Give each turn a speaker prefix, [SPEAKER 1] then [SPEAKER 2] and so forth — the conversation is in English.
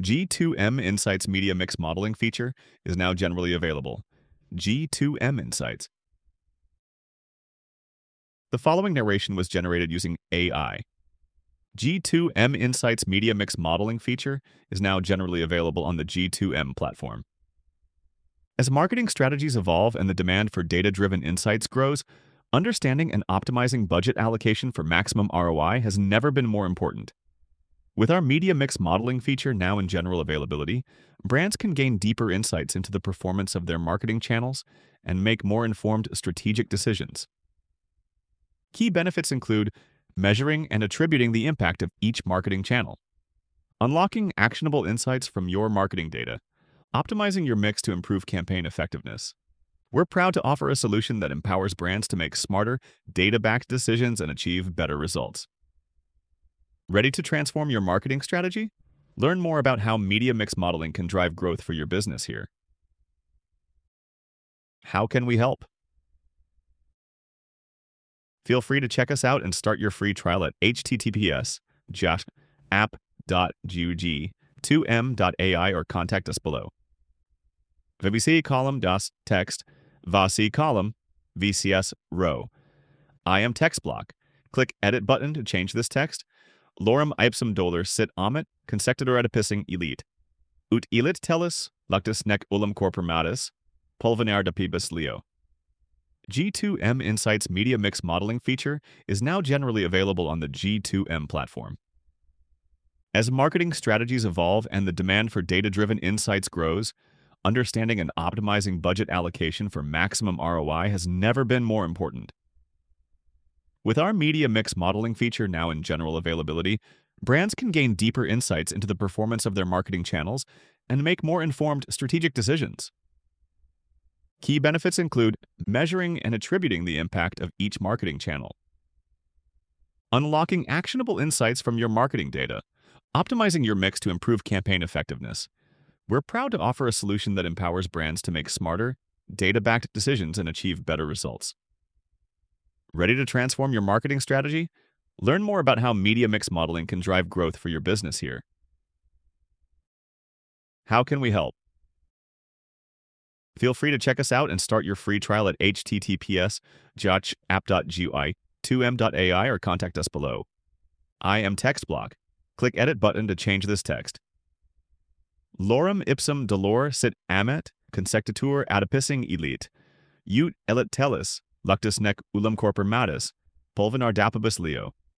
[SPEAKER 1] G2M Insights Media Mix Modeling feature is now generally available. G2M Insights. The following narration was generated using AI. G2M Insights Media Mix Modeling feature is now generally available on the G2M platform. As marketing strategies evolve and the demand for data-driven insights grows, understanding and optimizing budget allocation for maximum ROI has never been more important. With our Media Mix Modeling feature now in general availability, brands can gain deeper insights into the performance of their marketing channels and make more informed strategic decisions. Key benefits include measuring and attributing the impact of each marketing channel, unlocking actionable insights from your marketing data, optimizing your mix to improve campaign effectiveness. We're proud to offer a solution that empowers brands to make smarter, data-backed decisions and achieve better results. Ready to transform your marketing strategy? Learn more about how media mix modeling can drive growth for your business here. How can we help? Feel free to check us out and start your free trial at https://app.gug2m.ai or contact us below. Vbc column das text, vasi column, VCS row. I am text block. Click Edit button to change this text. Lorem ipsum dolor sit omet, consectador adipissing elite. Ut elit tellus, luctus nec ullum corporatus, pulvinar dapibus leo. G2M Insights Media Mix Modeling feature is now generally available on the G2M platform. As marketing strategies evolve and the demand for data-driven insights grows, understanding and optimizing budget allocation for maximum ROI has never been more important. With our Media Mix Modeling feature now in general availability, brands can gain deeper insights into the performance of their marketing channels and make more informed strategic decisions. Key benefits include measuring and attributing the impact of each marketing channel, unlocking actionable insights from your marketing data, optimizing your mix to improve campaign effectiveness. We're proud to offer a solution that empowers brands to make smarter, data-backed decisions and achieve better results. Ready to transform your marketing strategy? Learn more about how media mix modeling can drive growth for your business here. How can we help? Feel free to check us out and start your free trial at https://app.gug2m.ai or contact us below. I am text block. Click Edit button to change this text. Lorem ipsum dolor sit amet, consectatur adipissing elite. Ut elit tellus, luctus nec ullum corporatus, pulvinar dapibus leo.